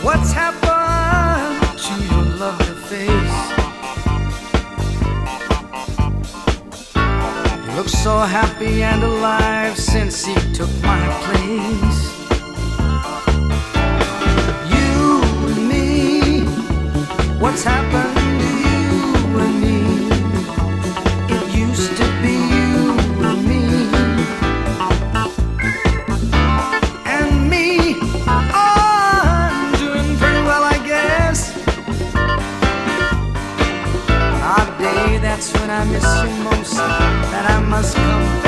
What's happened to your lovely face? You look so happy and alive since he took my place. You and me, what's happened to you and me? It used to be you and me. And me, oh, I'm doing pretty well, I guess. Odd day, that's when I miss you most, that I must confess.